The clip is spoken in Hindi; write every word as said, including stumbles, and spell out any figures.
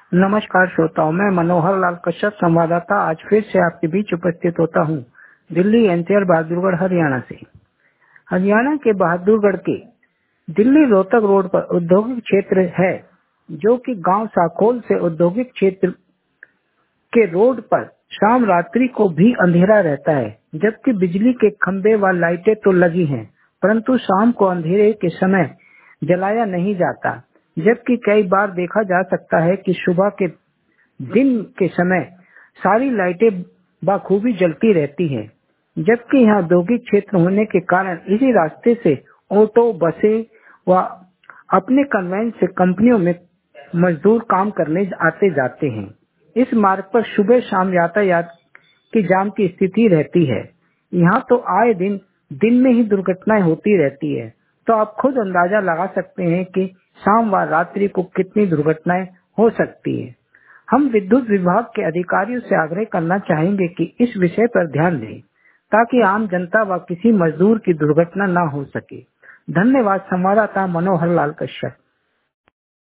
नमस्कार श्रोताओं, मैं मनोहर लाल कश्यप संवाददाता आज फिर से आपके बीच उपस्थित होता हूँ। दिल्ली एनसीआर बहादुरगढ़ हरियाणा से। हरियाणा के बहादुरगढ़ के दिल्ली रोहतक रोड पर औद्योगिक क्षेत्र है, जो कि गांव साखोल से औद्योगिक क्षेत्र के रोड पर शाम रात्रि को भी अंधेरा रहता है, जबकि बिजली के खंभे व लाइटें तो लगी हैं, परंतु शाम को अंधेरे के समय जलाया नहीं जाता। जबकि कई बार देखा जा सकता है कि सुबह के दिन के समय सारी लाइटें बखूबी जलती रहती हैं। जबकि यहाँ औद्योगिक क्षेत्र होने के कारण इसी रास्ते से ऑटो, बसें व अपने कन्वेंस से कंपनियों में मजदूर काम करने आते जाते हैं। इस मार्ग पर सुबह शाम यातायात की जाम की स्थिति रहती है। यहाँ तो आए दिन दिन में ही दुर्घटनाएं होती रहती है, तो आप खुद अंदाजा लगा सकते हैं कि शाम व रात्रि को कितनी दुर्घटनाएं हो सकती है। हम विद्युत विभाग के अधिकारियों से आग्रह करना चाहेंगे कि इस विषय पर ध्यान दें, ताकि आम जनता व किसी मजदूर की दुर्घटना न हो सके। धन्यवाद। संवाददाता मनोहर लाल कश्यप।